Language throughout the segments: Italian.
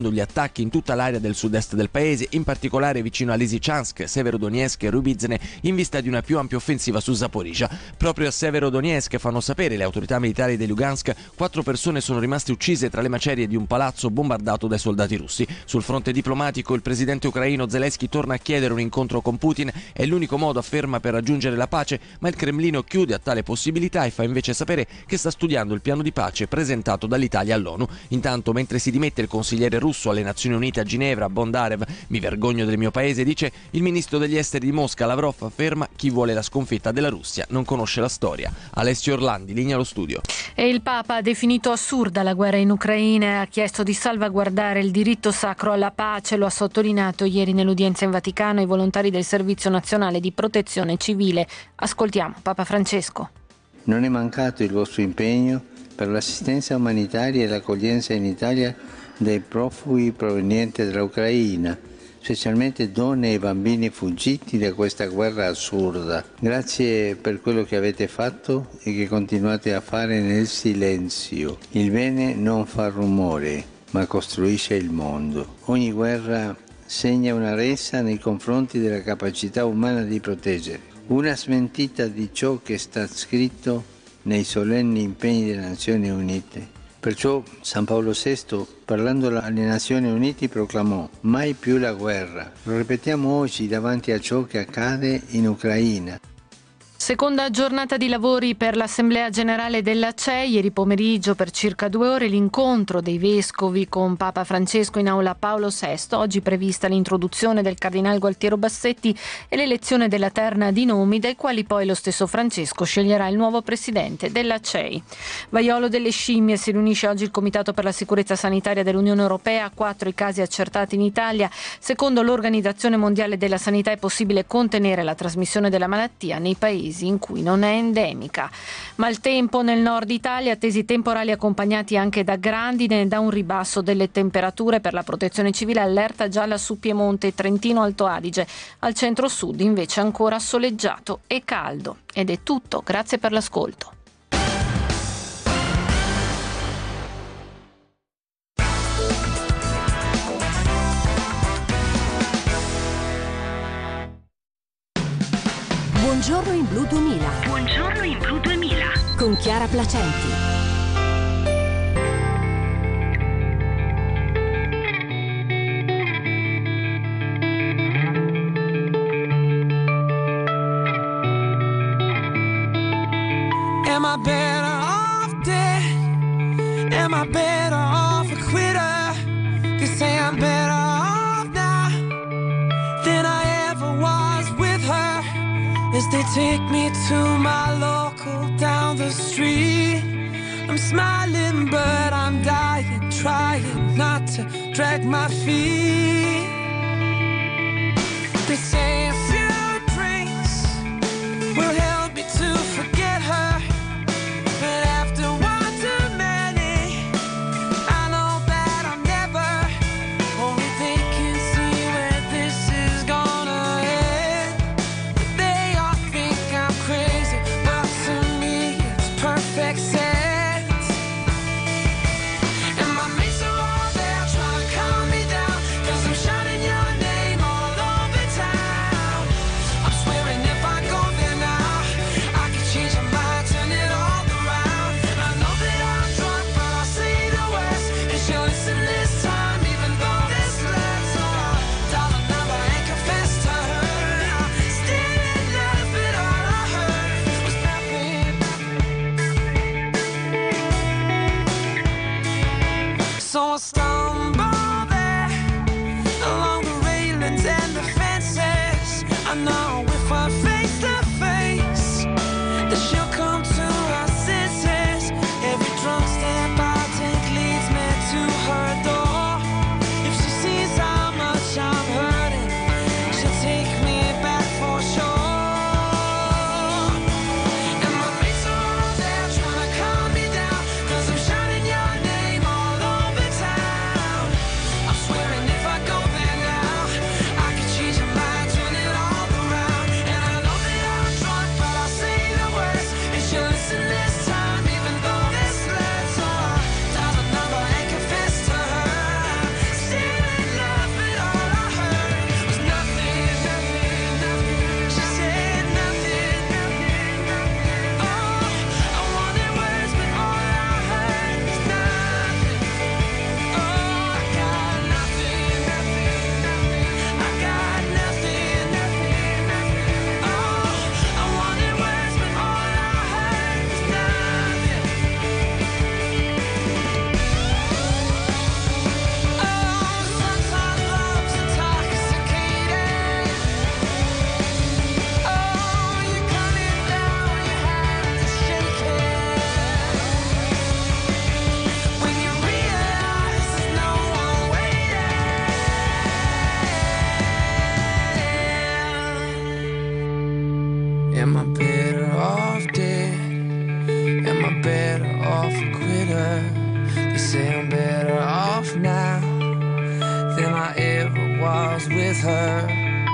gli attacchi in tutta l'area del sud-est del paese, in particolare vicino a Lysychansk, Severodonetsk e Rubizne, in vista di una più ampia offensiva su Zaporizhzhia. Proprio a Severodonetsk, fanno sapere le autorità militari di Lugansk, 4 persone sono rimaste uccise tra le macerie di un palazzo bombardato dai soldati russi. Sul fronte diplomatico, il presidente ucraino Zelensky torna a chiedere un incontro con Putin, è l'unico modo, afferma, per raggiungere la pace, ma il Cremlino chiude a tale possibilità e fa invece sapere che sta studiando il piano di pace presentato dall'Italia all'ONU. Intanto, mentre si dimette il consigliere russo alle Nazioni Unite a Ginevra, Bondarev, mi vergogno del mio paese, dice, il ministro degli esteri di Mosca, Lavrov, afferma, chi vuole la sconfitta della Russia non conosce la storia. Alessio Orlandi, linea allo studio. E il Papa ha definito assurda la guerra in Ucraina e ha chiesto di salvaguardare il diritto sacro alla pace. Lo ha sottolineato ieri nell'udienza in Vaticano ai volontari del Servizio Nazionale di Protezione Civile. Ascoltiamo Papa Francesco. Non è mancato il vostro impegno per l'assistenza umanitaria e l'accoglienza in Italia dei profughi provenienti dall'Ucraina, specialmente donne e bambini fuggiti da questa guerra assurda. Grazie per quello che avete fatto e che continuate a fare nel silenzio. Il bene non fa rumore, ma costruisce il mondo. Ogni guerra segna una resa nei confronti della capacità umana di proteggere, una smentita di ciò che sta scritto nei solenni impegni delle Nazioni Unite. Perciò San Paolo VI, parlando alle Nazioni Unite, proclamò: mai più la guerra. Lo ripetiamo oggi davanti a ciò che accade in Ucraina. Seconda giornata di lavori per l'Assemblea Generale della CEI. Ieri pomeriggio per circa 2 ore l'incontro dei vescovi con Papa Francesco in aula Paolo VI. Oggi prevista l'introduzione del Cardinale Gualtiero Bassetti e l'elezione della terna di nomi, dai quali poi lo stesso Francesco sceglierà il nuovo presidente della CEI. Vaiolo delle scimmie, si riunisce oggi il Comitato per la Sicurezza Sanitaria dell'Unione Europea. 4 i casi accertati in Italia. Secondo l'Organizzazione Mondiale della Sanità è possibile contenere la trasmissione della malattia nei paesi in cui non è endemica. Maltempo nel nord Italia, attesi temporali accompagnati anche da grandine e da un ribasso delle temperature. Per la Protezione Civile allerta gialla su Piemonte e Trentino Alto Adige. Al centro-sud invece ancora soleggiato e caldo. Ed è tutto, grazie per l'ascolto. Buongiorno in Blu 2000. Buongiorno in Blu 2000. Con Chiara Placenti. Am I better off dead? Am I better off a quitter? They say I'm better off now than I ever was with her. As they take me to my local down the street, I'm smiling but I'm dying, trying not to drag my feet. They say a few drinks will help me to forget her, but after one too many, I know that I'll never. Only they can see where this is gonna end. They all think I'm crazy, but to me it's perfect sense. And my mates are all there trying to calm me down, 'cause I'm shouting your name all over town. I'm swearing if I go there now, I can change my mind, turn it all around. I know that I'm drunk, but I'll say the words, and she'll listen this time, even though this lurks. So I'll dial a number and confess to her. I'm still in love, but all I heard was nothing. So I stumble there along the railings and the fences. I know if we're face to face, that she'll come to her senses. Every drunk step I take leads me to her door. If she sees how much I'm hurting, she'll take me back for sure. And my mates are all there trying to calm me down, 'cause I'm shouting your name all over town. I'm swearing if I go there now, I can change my mind, turn it all around. Am I better off dead? Am I better off a quitter? They say I'm better off now than I ever was with her.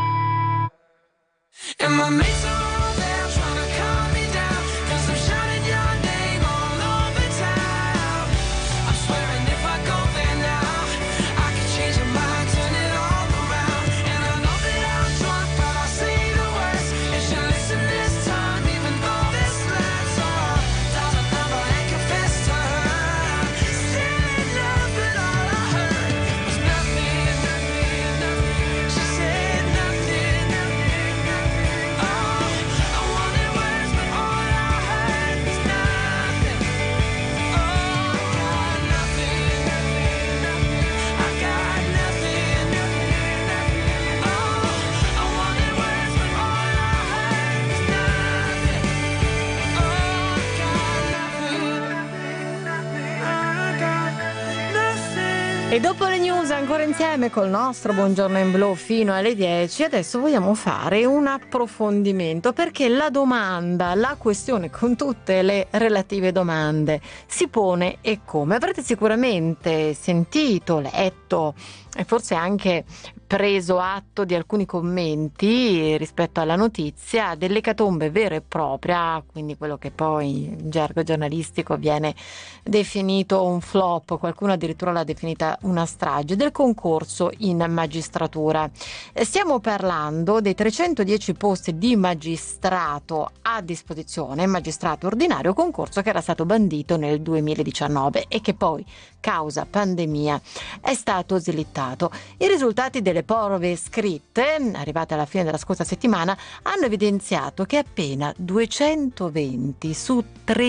And my mates are all there trying to calm me down, 'cause I'm shouting your name all over town. I'm swearing if I go there now, I can change your mind, turn it all around. And I know that I'm drunk, but I'll say the worst, and she'll listen this time, even though this lasts. So I dial the number and confess to her, still in love, but all I heard was nothing, nothing, nothing. She said nothing, nothing, nothing. Oh, I wanted words, but all I heard was nothing. Oh, I got nothing, nothing, nothing. I got nothing, nothing, nothing. Oh, I wanted words, but all I heard was nothing. Oh, I got nothing, nothing, nothing. I got nothing. E dopo le news ancora insieme col nostro Buongiorno in Blu fino alle 10, adesso vogliamo fare un approfondimento, perché la domanda, la questione con tutte le relative domande si pone e come. Avrete sicuramente sentito, letto e forse anche preso atto di alcuni commenti rispetto alla notizia dell'ecatombe vera e propria, quindi quello che poi in gergo giornalistico viene definito un flop, qualcuno addirittura l'ha definita una strage, del concorso in magistratura. Stiamo parlando dei 310 posti di magistrato a disposizione, magistrato ordinario, concorso che era stato bandito nel 2019 e che poi, causa pandemia, è stato slittato. I risultati delle prove scritte, arrivate alla fine della scorsa settimana, hanno evidenziato che appena 220 su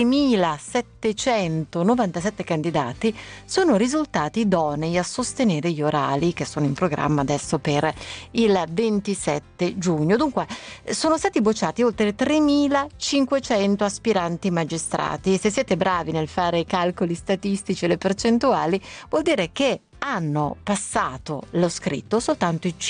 3.797 candidati sono risultati idonei a sostenere gli orali che sono in programma adesso per il 27 giugno. Dunque sono stati bocciati oltre 3.500 aspiranti magistrati. Se siete bravi nel fare i calcoli statistici e le percentuali, vuol dire che hanno passato lo scritto soltanto il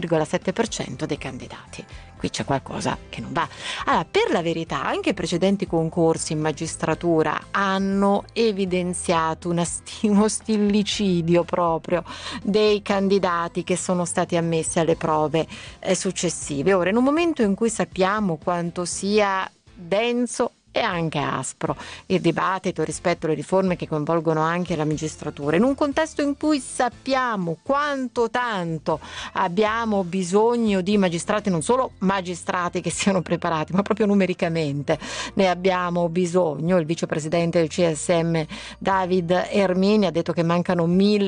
5,7% dei candidati. Qui c'è qualcosa che non va. Allora, per la verità, anche i precedenti concorsi in magistratura hanno evidenziato uno stillicidio proprio dei candidati che sono stati ammessi alle prove successive. Ora, in un momento in cui sappiamo quanto sia denso e anche aspro il dibattito rispetto alle riforme che coinvolgono anche la magistratura, in un contesto in cui sappiamo quanto tanto abbiamo bisogno di magistrati, non solo magistrati che siano preparati, ma proprio numericamente ne abbiamo bisogno. Il vicepresidente del CSM David Ermini ha detto che mancano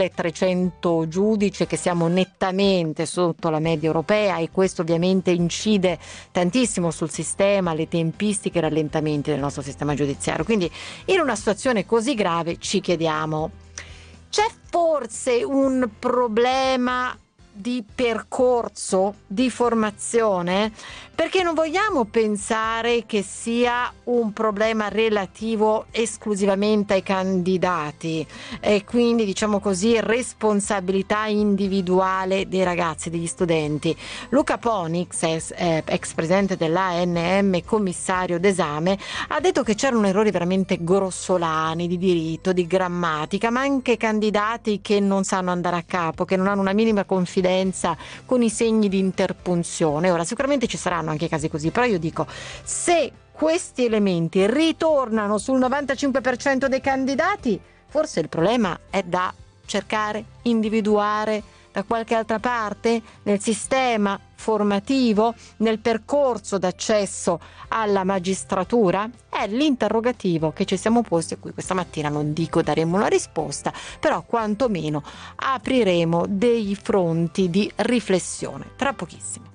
1.300 giudici e che siamo nettamente sotto la media europea, e questo ovviamente incide tantissimo sul sistema, le tempistiche e i rallentamenti del nostro sistema giudiziario. Quindi in una situazione così grave ci chiediamo: c'è forse un problema di percorso, di formazione? Perché non vogliamo pensare che sia un problema relativo esclusivamente ai candidati e quindi, diciamo così, responsabilità individuale dei ragazzi, degli studenti. Luca Ponix, ex presidente dell'ANM, commissario d'esame, ha detto che c'erano errori veramente grossolani di diritto, di grammatica, ma anche candidati che non sanno andare a capo, che non hanno una minima confidenza con i segni di interpunzione. Ora, sicuramente ci saranno anche casi così, però io dico, se questi elementi ritornano sul 95% dei candidati, forse il problema è da cercare, individuare da qualche altra parte nel sistema formativo, nel percorso d'accesso alla magistratura? È l'interrogativo che ci siamo posti, a cui questa mattina non dico daremo una risposta, però quantomeno apriremo dei fronti di riflessione tra pochissimo.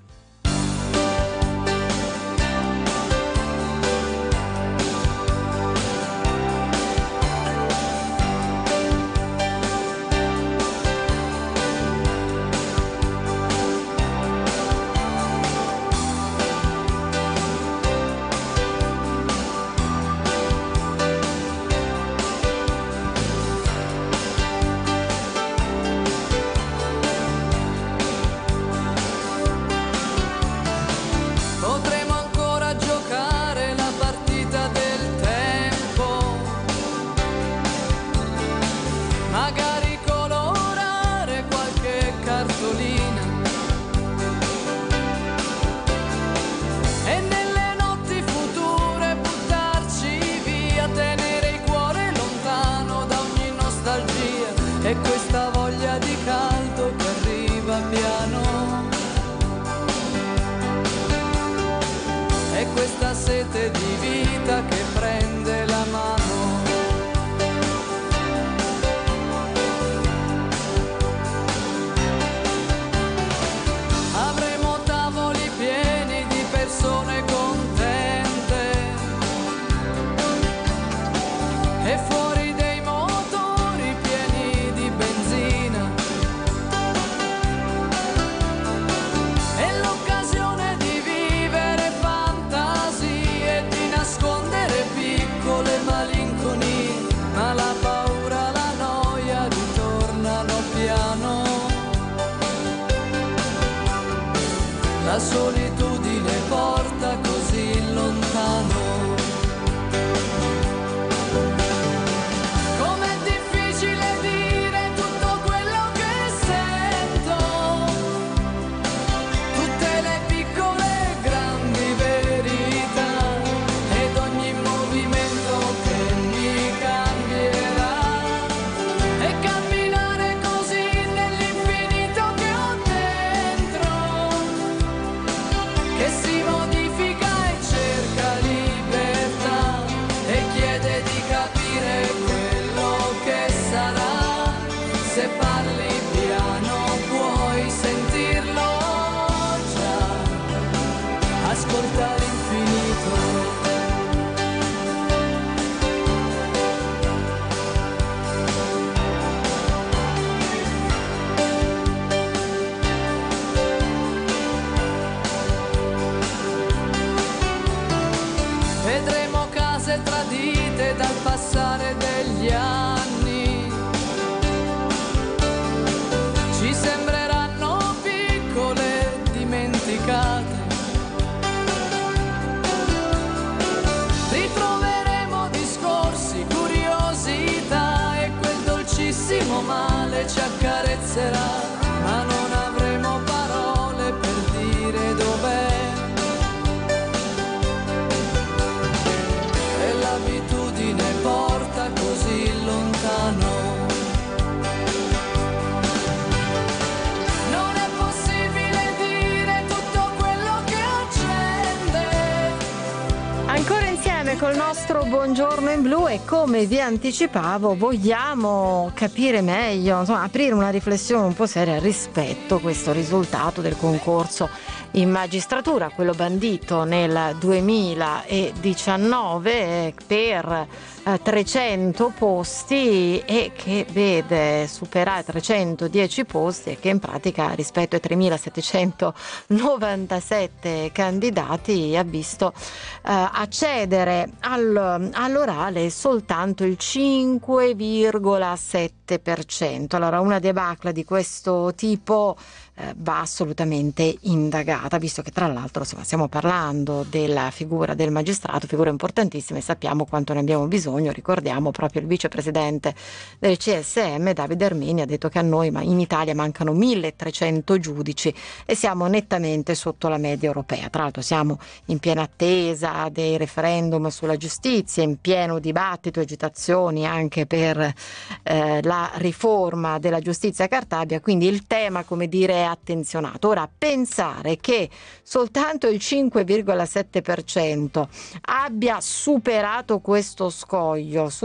cartolina. E nelle notti future buttarci via, tenere il cuore lontano da ogni nostalgia. E questa voglia di caldo che arriva piano, e questa sete di vita che prende la mano. Avremo tavoli pieni di persone contente e fuori dei motori pieni di benzina, e l'occasione di vivere fantasie e di nascondere piccole malinconie, ma la paura, la noia ritornano piano. La solitudine porta così lontano. Com'è difficile dire tutto quello che sento, tutte le piccole e grandi verità, ed ogni movimento che mi cambierà, e camminare così nell'infinito che ho dentro, che si modifica e cerca libertà, e chiede di capire quello che sarà. Se parli piano puoi sentirlo già, ascolta l'infinito. Vedremo case tradite dal passare degli anni, ci sembreranno piccole, dimenticate. Ritroveremo discorsi, curiosità, e quel dolcissimo male ci accarezzerà, ma non avremo parole per dire dov'è. E l'abitudine porta così lontano. Non è possibile dire tutto quello che accende. Ancora insieme col nostro Buongiorno in Blu, e come vi anticipavo vogliamo capire meglio, insomma aprire una riflessione un po' seria rispetto a questo risultato del concorso in magistratura, quello bandito nel 2019 per 300 posti, e che vede superare 310 posti, e che in pratica rispetto ai 3.797 candidati ha visto accedere all'orale soltanto il 5,7%. Allora, una debacle di questo tipo va assolutamente indagata, visto che tra l'altro stiamo parlando della figura del magistrato, figura importantissima, e sappiamo quanto ne abbiamo bisogno. Ricordiamo proprio il vicepresidente del CSM, Davide Ermini, ha detto che a noi in Italia mancano 1.300 giudici e siamo nettamente sotto la media europea. Tra l'altro siamo in piena attesa dei referendum sulla giustizia, in pieno dibattito e agitazioni anche per la riforma della giustizia a Cartabia, quindi il tema, come dire, è attenzionato. Ora, pensare che soltanto il 5,7% abbia superato questo scoglio su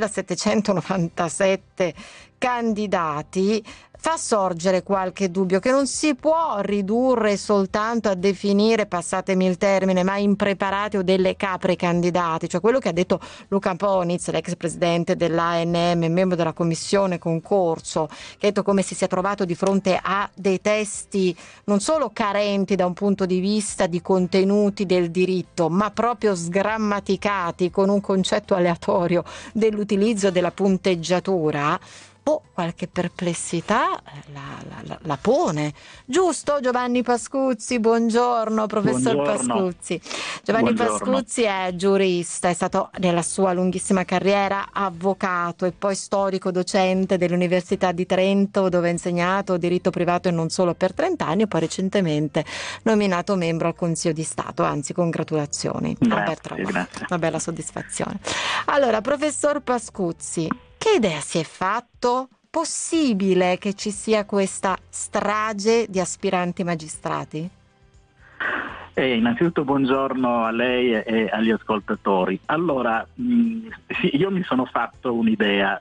3.797 candidati fa sorgere qualche dubbio, che non si può ridurre soltanto a definire, passatemi il termine, ma impreparati o delle capre candidati, cioè quello che ha detto Luca Poniz, l'ex presidente dell'ANM, membro della commissione concorso, che ha detto come si sia trovato di fronte a dei testi non solo carenti da un punto di vista di contenuti del diritto, ma proprio sgrammaticati con un concetto aleatorio dell'utilizzo della punteggiatura. qualche perplessità la pone. Giusto, Giovanni Pascuzzi? Buongiorno, professor Pascuzzi. Giovanni Pascuzzi è giurista, è stato nella sua lunghissima carriera avvocato e poi storico docente dell'Università di Trento, dove ha insegnato diritto privato e non solo per 30 anni, e poi recentemente nominato membro al Consiglio di Stato. Anzi, congratulazioni. Grazie. Una bella soddisfazione. Allora, professor Pascuzzi, che idea si è fatto? Possibile che ci sia questa strage di aspiranti magistrati? Innanzitutto buongiorno a lei e agli ascoltatori. Allora, sì, io mi sono fatto un'idea.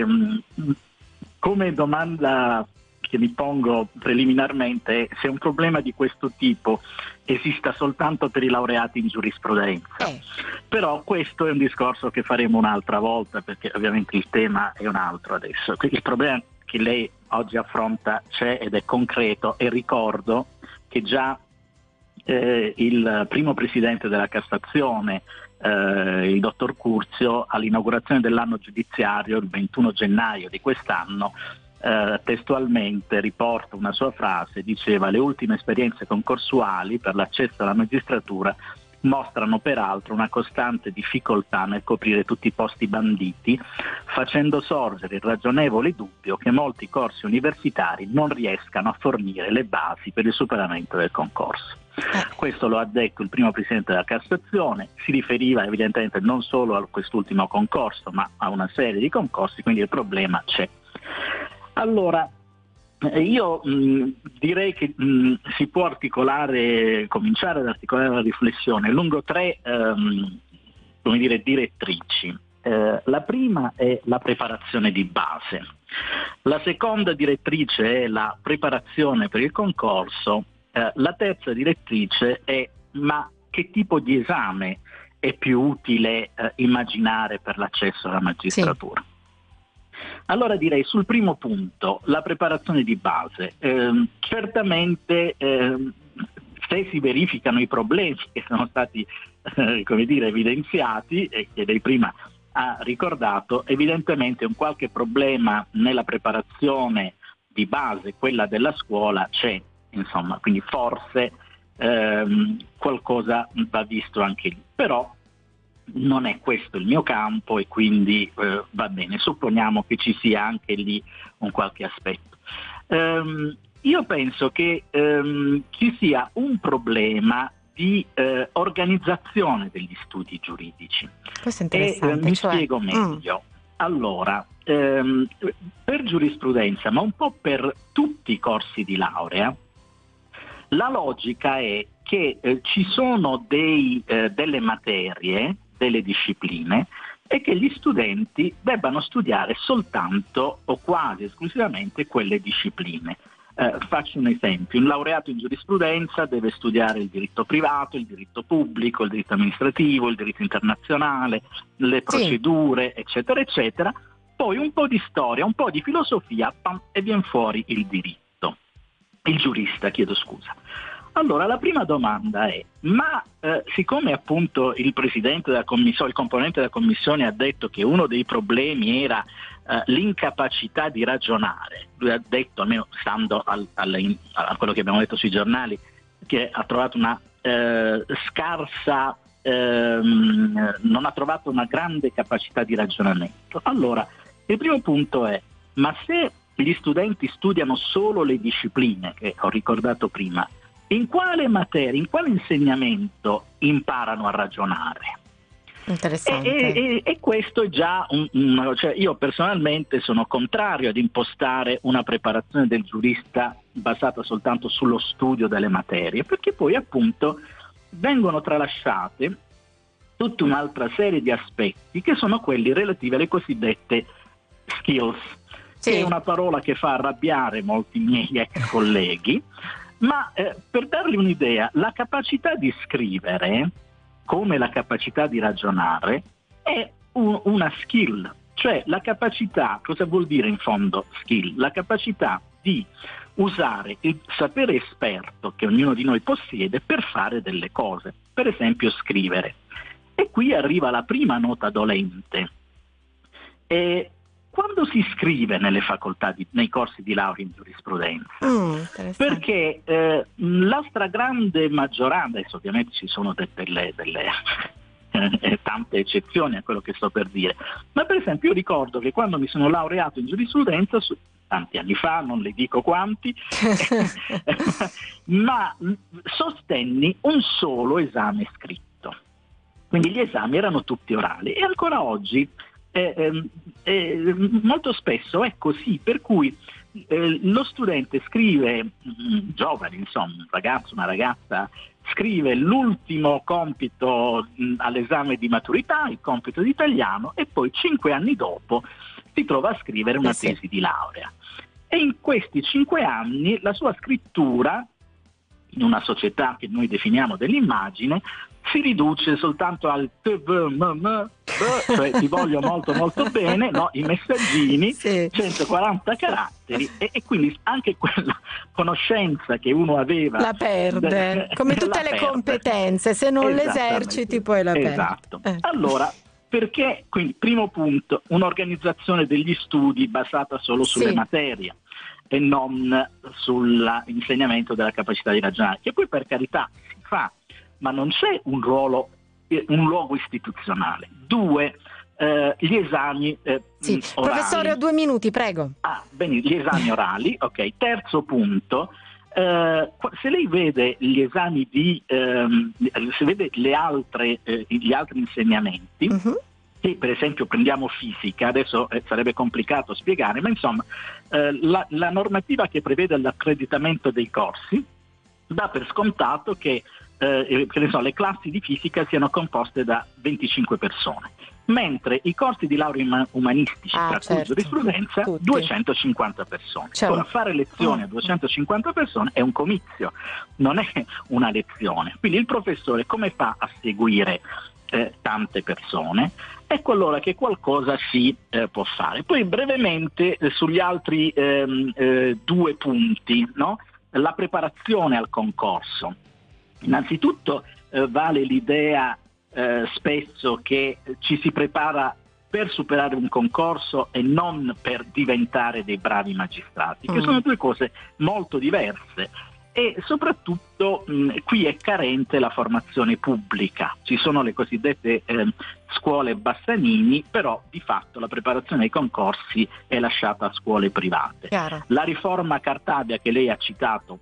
Come domanda che mi pongo preliminarmente, se un problema di questo tipo esista soltanto per i laureati in giurisprudenza. Però questo è un discorso che faremo un'altra volta, perché ovviamente il tema è un altro adesso. Il problema che lei oggi affronta c'è ed è concreto, e ricordo che già il primo presidente della Cassazione, il dottor Curzio, all'inaugurazione dell'anno giudiziario il 21 gennaio di quest'anno, testualmente riporta una sua frase, diceva: le ultime esperienze concorsuali per l'accesso alla magistratura mostrano peraltro una costante difficoltà nel coprire tutti i posti banditi, facendo sorgere il ragionevole dubbio che molti corsi universitari non riescano a fornire le basi per il superamento del concorso. Questo lo ha detto il primo presidente della Cassazione, si riferiva evidentemente non solo a quest'ultimo concorso ma a una serie di concorsi, quindi il problema c'è. Allora, io direi che si può cominciare ad articolare la riflessione lungo tre direttrici. La prima è la preparazione di base, la seconda direttrice è la preparazione per il concorso, la terza direttrice è: ma che tipo di esame è più utile immaginare per l'accesso alla magistratura? Sì. Allora direi, sul primo punto, la preparazione di base. Certamente se si verificano i problemi che sono stati evidenziati e che lei prima ha ricordato, evidentemente un qualche problema nella preparazione di base, quella della scuola, c'è, insomma, quindi forse qualcosa va visto anche lì. Però non è questo il mio campo e quindi va bene, supponiamo che ci sia anche lì un qualche aspetto. Io penso che ci sia un problema di organizzazione degli studi giuridici. Questo è interessante. Mi spiego meglio. Allora, per giurisprudenza, ma un po' per tutti i corsi di laurea, la logica è che ci sono delle materie, delle discipline, e che gli studenti debbano studiare soltanto o quasi esclusivamente quelle discipline. Faccio un esempio: un laureato in giurisprudenza deve studiare il diritto privato, il diritto pubblico, il diritto amministrativo, il diritto internazionale, le procedure, eccetera, eccetera. Poi un po' di storia, un po' di filosofia, e viene fuori il giurista, chiedo scusa. Allora, la prima domanda è: ma siccome appunto il presidente della commissione, il componente della commissione ha detto che uno dei problemi era l'incapacità di ragionare, lui ha detto, almeno stando a quello che abbiamo letto sui giornali, che ha trovato una scarsa, non ha trovato una grande capacità di ragionamento. Allora, il primo punto è: ma se gli studenti studiano solo le discipline che ho ricordato prima, in quale materia, in quale insegnamento imparano a ragionare? Interessante. E questo è già cioè io personalmente sono contrario ad impostare una preparazione del giurista basata soltanto sullo studio delle materie, perché poi appunto vengono tralasciate tutta un'altra serie di aspetti che sono quelli relativi alle cosiddette skills, che è una parola che fa arrabbiare molti miei ex colleghi. Ma per dargli un'idea, la capacità di scrivere, come la capacità di ragionare, è una skill. Cioè la capacità, cosa vuol dire in fondo skill? La capacità di usare il sapere esperto che ognuno di noi possiede per fare delle cose, per esempio scrivere. E qui arriva la prima nota dolente. quando si iscrive nelle facoltà, nei corsi di laurea in giurisprudenza? Perché la stragrande maggioranza, adesso ovviamente ci sono delle tante eccezioni a quello che sto per dire, ma per esempio io ricordo che quando mi sono laureato in giurisprudenza, tanti anni fa, non le dico quanti, ma sostenni un solo esame scritto, quindi gli esami erano tutti orali, e ancora oggi molto spesso è così, per cui lo studente scrive, giovane insomma, un ragazzo, una ragazza, scrive l'ultimo compito all'esame di maturità, il compito di italiano, e poi 5 anni dopo si trova a scrivere una tesi di laurea. E in questi 5 anni la sua scrittura, in una società che noi definiamo dell'immagine, si riduce soltanto al cioè ti voglio molto molto bene, no? I messaggini, 140 caratteri, e quindi anche quella conoscenza che uno aveva la perde, come tutte le competenze, se non le eserciti poi la perdi. Esatto. Allora, perché, quindi, primo punto, un'organizzazione degli studi basata solo sulle materie e non sull'insegnamento della capacità di ragionare, che poi per carità si fa, ma non c'è un luogo istituzionale. 2, gli esami orali. Professore, ho 2 minuti, prego. Bene, gli esami orali, ok. Terzo punto, se lei vede gli esami se vede gli altri insegnamenti, che per esempio prendiamo fisica, adesso sarebbe complicato spiegare, ma insomma la normativa che prevede l'accreditamento dei corsi dà per scontato che le classi di fisica siano composte da 25 persone, mentre i corsi di laurea umanistici, tra cui giurisprudenza, 250 persone. Ora, fare lezioni a 250 persone è un comizio, non è una lezione. Quindi il professore come fa a seguire tante persone? Ecco allora che qualcosa si può fare. Poi brevemente sugli altri 2 punti, no? La preparazione al concorso. Innanzitutto vale l'idea spesso che ci si prepara per superare un concorso e non per diventare dei bravi magistrati, che sono 2 cose molto diverse. E soprattutto qui è carente la formazione pubblica. Ci sono le cosiddette scuole Bassanini, però di fatto la preparazione ai concorsi è lasciata a scuole private. Chiaro. La riforma Cartabia che lei ha citato,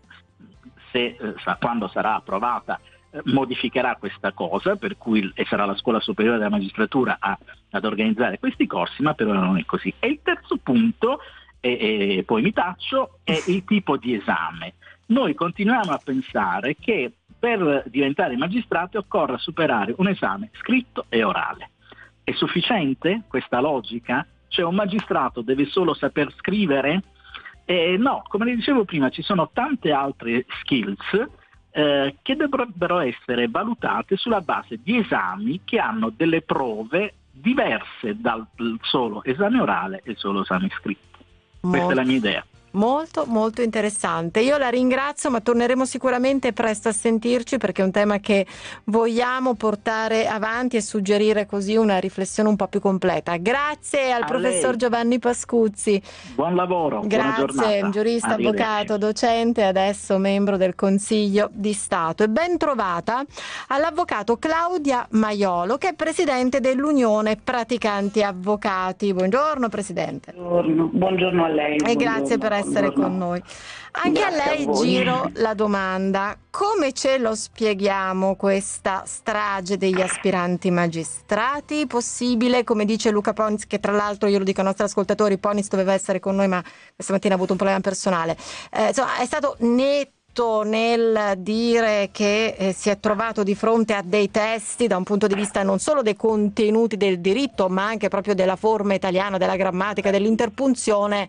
quando sarà approvata, modificherà questa cosa, per cui sarà la Scuola Superiore della Magistratura ad organizzare questi corsi, ma per ora non è così. E il terzo punto, e poi mi taccio, è il tipo di esame. Noi continuiamo a pensare che per diventare magistrati occorra superare un esame scritto e orale. È sufficiente questa logica? Cioè un magistrato deve solo saper scrivere? No, come le dicevo prima, ci sono tante altre skills che dovrebbero essere valutate sulla base di esami che hanno delle prove diverse dal solo esame orale e solo esame scritto. Questa è la mia idea. Molto molto interessante, io la ringrazio, ma torneremo sicuramente presto a sentirci, perché è un tema che vogliamo portare avanti e suggerire così una riflessione un po' più completa. Grazie al professor lei. Giovanni Pascuzzi. Buon lavoro, buona giornata. Grazie, giurista, avvocato, docente, adesso membro del Consiglio di Stato. E ben trovata all'avvocato Claudia Maiolo, che è presidente dell'Unione Praticanti Avvocati. Buongiorno Presidente. Buongiorno a lei. E grazie per essere con noi. Anche Grazie a lei giro la domanda: come ce lo spieghiamo questa strage degli aspiranti magistrati? Possibile, come dice Luca Ponis, che tra l'altro, io lo dico ai nostri ascoltatori, Ponis doveva essere con noi ma questa mattina ha avuto un problema personale, insomma è stato netto nel dire che si è trovato di fronte a dei testi da un punto di vista non solo dei contenuti del diritto, ma anche proprio della forma italiana, della grammatica, dell'interpunzione,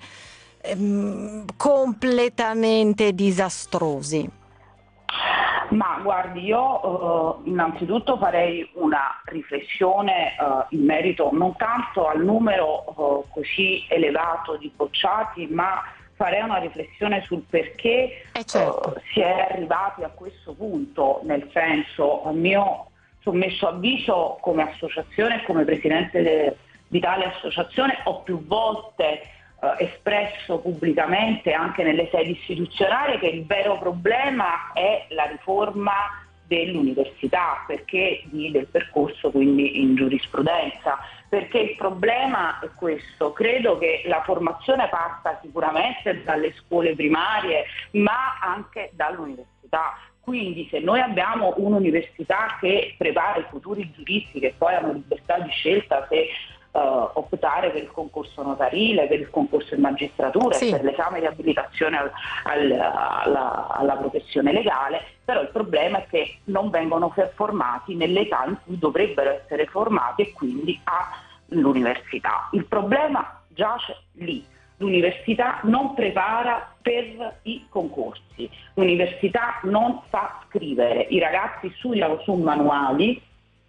completamente disastrosi. Ma guardi, io innanzitutto farei una riflessione in merito non tanto al numero così elevato di bocciati, ma farei una riflessione sul perché si è arrivati a questo punto, nel senso, a mio sommesso avviso, come associazione e come presidente di tale associazione ho più volte espresso pubblicamente anche nelle sedi istituzionali che il vero problema è la riforma dell'università, del percorso quindi in giurisprudenza, perché il problema è questo: credo che la formazione parta sicuramente dalle scuole primarie ma anche dall'università. Quindi se noi abbiamo un'università che prepara i futuri giuristi che poi hanno libertà di scelta se optare per il concorso notarile, per il concorso in magistratura e per l'esame di abilitazione alla professione legale, però il problema è che non vengono formati nell'età in cui dovrebbero essere formati e quindi all'università. Il problema giace lì. L'università non prepara per i concorsi, l'università non fa scrivere, i ragazzi studiano su manuali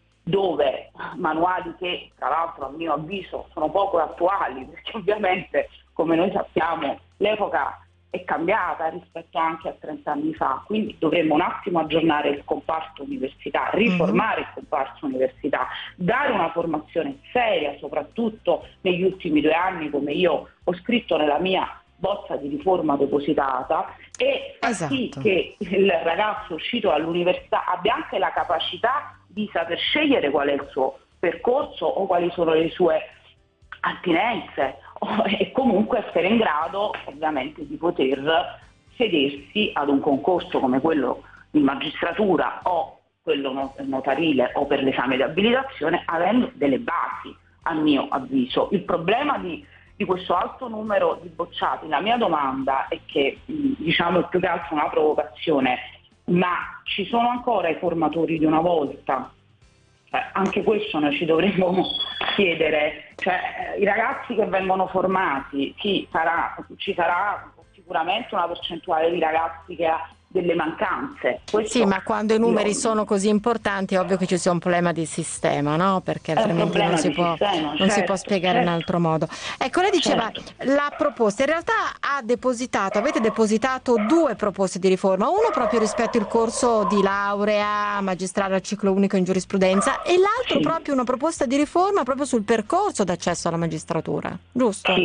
che tra l'altro a mio avviso sono poco attuali, perché ovviamente come noi sappiamo l'epoca è cambiata rispetto anche a 30 anni fa, quindi dovremmo un attimo aggiornare il comparto università, riformare il comparto università, dare una formazione seria soprattutto negli ultimi 2 anni, come io ho scritto nella mia bozza di riforma depositata, e far sì che il ragazzo uscito dall'università abbia anche la capacità di saper scegliere qual è il suo percorso o quali sono le sue attinenze e comunque essere in grado ovviamente di poter sedersi ad un concorso come quello di magistratura o quello notarile o per l'esame di abilitazione avendo delle basi, a mio avviso. Il problema di questo alto numero di bocciati, la mia domanda è che diciamo è più che altro una provocazione, ma ci sono ancora i formatori di una volta? Anche questo noi ci dovremmo chiedere, i ragazzi che vengono formati, ci sarà sicuramente una percentuale di ragazzi che ha delle mancanze. Sì, ma quando i numeri sono così importanti è ovvio che ci sia un problema di sistema, no? Perché altrimenti non si può spiegare in altro modo. Ecco, lei diceva la proposta, in realtà avete depositato 2 proposte di riforma, uno proprio rispetto al corso di laurea magistrale al ciclo unico in giurisprudenza e l'altro proprio una proposta di riforma proprio sul percorso d'accesso alla magistratura, giusto?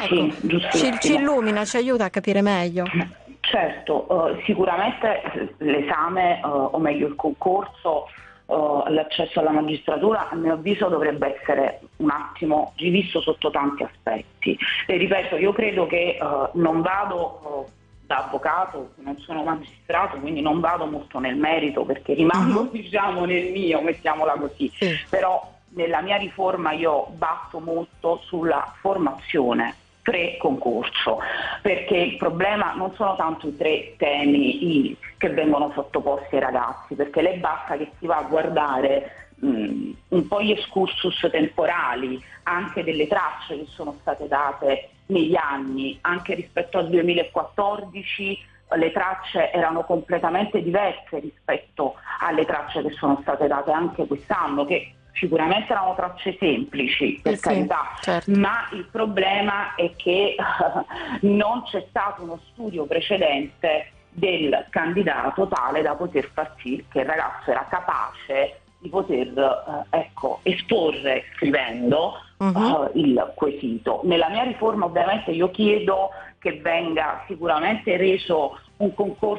Ci illumina, ci aiuta a capire meglio. Certo, sicuramente l'esame, o meglio il concorso, l'accesso alla magistratura, a mio avviso dovrebbe essere un attimo rivisto sotto tanti aspetti. E ripeto, io credo che non vado da avvocato, non sono magistrato, quindi non vado molto nel merito perché rimango nel mio, mettiamola così, però nella mia riforma io batto molto sulla formazione pre-concorso, perché il problema non sono tanto i 3 temi che vengono sottoposti ai ragazzi, perché le basta che si va a guardare un po' gli excursus temporali, anche delle tracce che sono state date negli anni, anche rispetto al 2014 le tracce erano completamente diverse rispetto alle tracce che sono state date anche quest'anno, che sicuramente erano tracce semplici, per carità, ma il problema è che non c'è stato uno studio precedente del candidato tale da poter far sì che il ragazzo era capace di poter esporre scrivendo il quesito. Nella mia riforma ovviamente io chiedo che venga sicuramente reso un concorso